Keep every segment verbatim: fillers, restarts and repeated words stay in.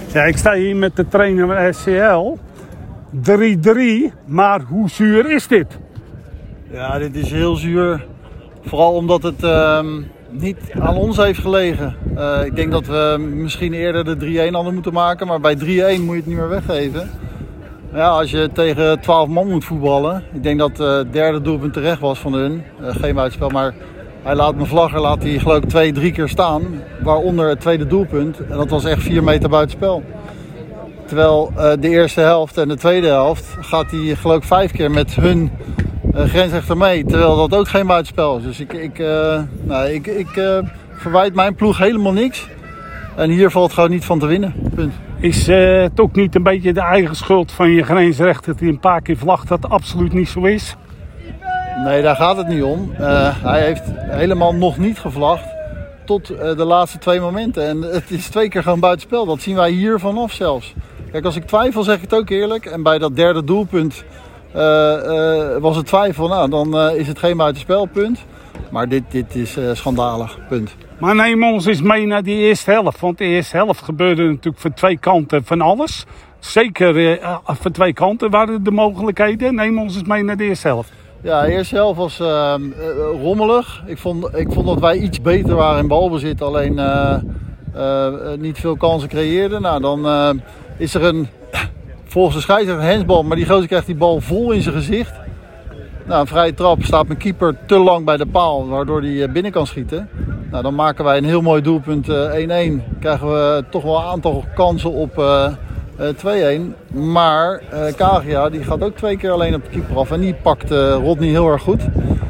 Ja, ik sta hier met de trainer van S C L. drie drie, maar hoe zuur is dit? Ja, dit is heel zuur. Vooral omdat het uh, niet aan ons heeft gelegen. Uh, ik denk dat we misschien eerder de drie-een hadden moeten maken, maar bij drie-een moet je het niet meer weggeven. Ja, als je tegen twaalf man moet voetballen. Ik denk dat uh, het derde doelpunt terecht was van hun. Uh, geen buitenspel, maar hij laat mijn vlagger laat hij, geloof ik twee, drie keer staan. Waaronder het tweede doelpunt. En dat was echt vier meter buitenspel. Terwijl uh, de eerste helft en de tweede helft gaat hij geloof ik vijf keer met hun uh, grensrechter mee. Terwijl dat ook geen buitenspel is. Dus ik, ik, uh, nou, ik, ik uh, verwijt mijn ploeg helemaal niks. En hier valt gewoon niet van te winnen. Punt. Is uh, het ook niet een beetje de eigen schuld van je grensrechter die een paar keer vlagt dat het absoluut niet zo is? Nee, daar gaat het niet om. Uh, hij heeft helemaal nog niet gevlacht tot uh, de laatste twee momenten. En het is twee keer gewoon buitenspel. Dat zien wij hier vanaf zelfs. Kijk, als ik twijfel zeg ik het ook eerlijk. En bij dat derde doelpunt uh, uh, was het twijfel. Nou, dan uh, is het geen buitenspel, punt. Maar dit, dit is uh, schandalig, punt. Maar neem ons eens mee naar die eerste helft. Want de eerste helft gebeurde natuurlijk van twee kanten van alles. Zeker uh, van twee kanten waren de mogelijkheden. Neem ons eens mee naar de eerste helft. Ja, de eerste helft was uh, uh, rommelig. Ik vond, ik vond dat wij iets beter waren in balbezit. Alleen uh, uh, niet veel kansen creëerden. Nou, dan uh, is er een, volgens de scheidsrechter, een handsbal. Maar die gozer krijgt die bal vol in zijn gezicht. Nou, een vrije trap, staat mijn keeper te lang bij de paal. Waardoor hij binnen kan schieten. Nou, dan maken wij een heel mooi doelpunt één-één. Krijgen we toch wel een aantal kansen op uh, uh, twee-een. Maar uh, Kagia die gaat ook twee keer alleen op de keeper af. En die pakt uh, Rodney heel erg goed.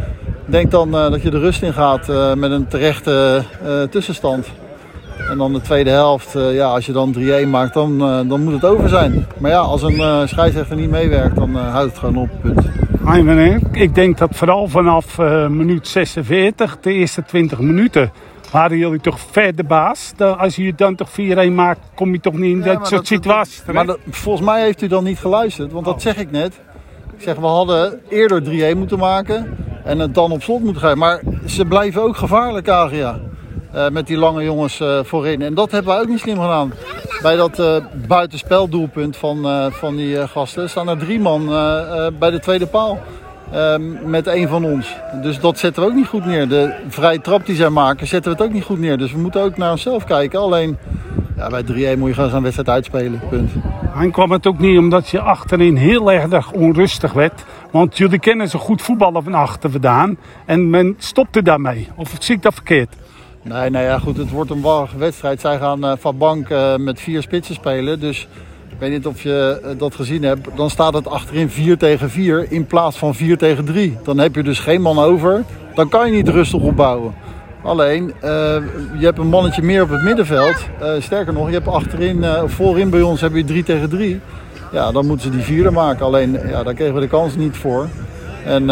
Ik denk dan uh, dat je de rust in gaat uh, met een terechte uh, tussenstand. En dan de tweede helft, uh, ja, als je dan drie-een maakt, dan, uh, dan moet het over zijn. Maar ja, als een uh, scheidsrechter niet meewerkt, dan uh, houdt het gewoon op, punt. Hi meneer, ik denk dat vooral vanaf uh, minuut zesenveertig, de eerste twintig minuten, waren jullie toch ver de baas. De, als je dan toch vier-een maakt, kom je toch niet in ja, dat soort situaties. Maar dat, volgens mij heeft u dan niet geluisterd, want oh. dat zeg ik net. Ik zeg, we hadden eerder drie-een moeten maken en het dan op slot moeten gaan. Maar ze blijven ook gevaarlijk, Kagia. Uh, met die lange jongens uh, voorin. En dat hebben wij ook niet slim gedaan. Bij dat uh, buitenspeldoelpunt van, uh, van die uh, gasten staan er drie man uh, uh, bij de tweede paal. Uh, met één van ons. Dus dat zetten we ook niet goed neer. De vrije trap die zij maken, zetten we het ook niet goed neer. Dus we moeten ook naar onszelf kijken. Alleen ja, bij drie-een moet je gewoon zo'n wedstrijd uitspelen. Punt. En kwam het ook niet omdat je achterin heel erg onrustig werd. Want jullie kennen zo goed voetballen van achter vandaan. En men stopte daarmee. Of zie ik dat verkeerd? Nee, nou ja, goed, het wordt een warrige wedstrijd. Zij gaan uh, van bank uh, met vier spitsen spelen. Dus ik weet niet of je uh, dat gezien hebt. Dan staat het achterin vier tegen vier in plaats van vier tegen drie. Dan heb je dus geen man over. Dan kan je niet rustig opbouwen. Alleen, uh, je hebt een mannetje meer op het middenveld. Uh, sterker nog, je hebt achterin, uh, voorin bij ons heb je drie tegen drie. Ja, dan moeten ze die vierde maken. Alleen, ja, daar kregen we de kans niet voor. En, uh,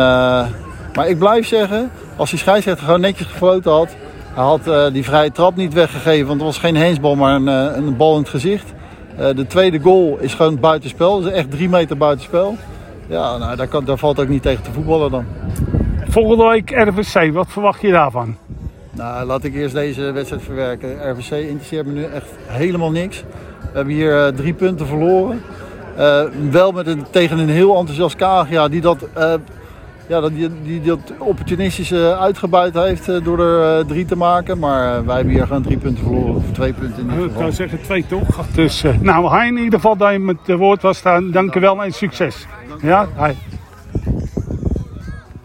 maar ik blijf zeggen, als die scheidsrechter gewoon netjes gefloten had... Hij had uh, die vrije trap niet weggegeven, want het was geen handsbal, maar een, uh, een bal in het gezicht. Uh, de tweede goal is gewoon buitenspel, dus echt drie meter buitenspel. Ja, nou, daar, kan, daar valt ook niet tegen te voetballen dan. Volgende week R V C, wat verwacht je daarvan? Nou, laat ik eerst deze wedstrijd verwerken. R V C interesseert me nu echt helemaal niks. We hebben hier uh, drie punten verloren. Uh, wel met een, tegen een heel enthousiast Kagia die dat... Uh, Ja, dat die, die dat opportunistisch uitgebuit heeft door er uh, drie te maken. Maar uh, wij hebben hier gewoon drie punten verloren. Of twee punten in ieder geval. Ik zou zeggen twee toch? Dus, uh, nou, hij in ieder geval dat je met het woord was staan. Dank u wel en succes. Ja, hi.